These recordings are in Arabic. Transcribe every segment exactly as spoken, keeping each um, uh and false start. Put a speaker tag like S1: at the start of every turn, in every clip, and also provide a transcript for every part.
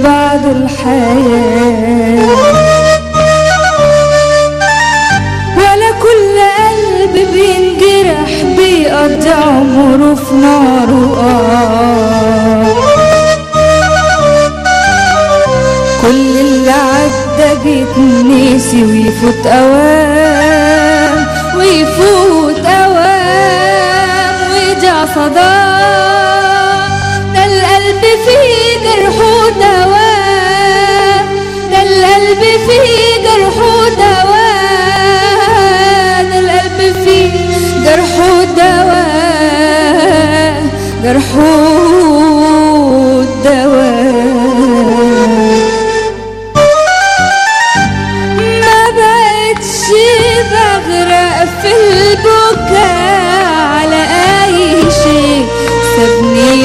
S1: بعد الحياة، ولا كل قلب بينجرح بيقضي عمره في نار وقار. كل اللي عدى بيتنسي ويفوت اوام ويفوت اوام ويرجع صدام. ده القلب فيه جرح ودواء، ده القلب فيه جرح ودواء، ده القلب فيه جرح ودواء، جرح ودواء. ما بقتش بغرق في البكاء على اي شيء سابني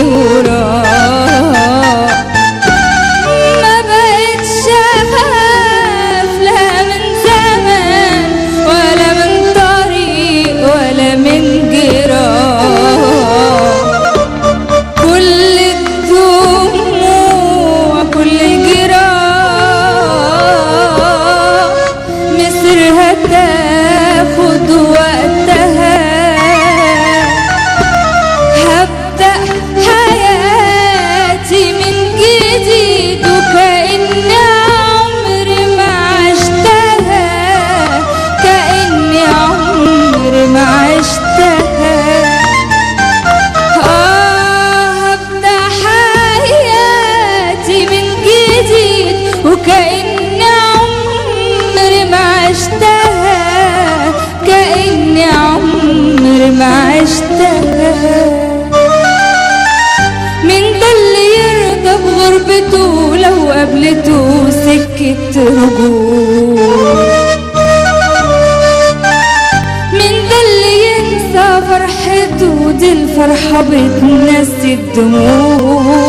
S1: وراه. ما بقتش اخاف لا من زمان ولا من طريق ولا من جراح. كل الدموع كل جراح مصيرها تاخد وقتها. هبدأ حياتي من جديد وكأني عمري ما عشتها، كأني عمري ما عشتها. آه هبدأ حياتي من جديد وكأني عمري ما عشتها، كأني عمري ما عشتها. من ده اللي يرضى بغربته لو قابلته سكة رجوع؟ من ده اللي ينسى فرحته دي الفرحة بتنسي الدموع؟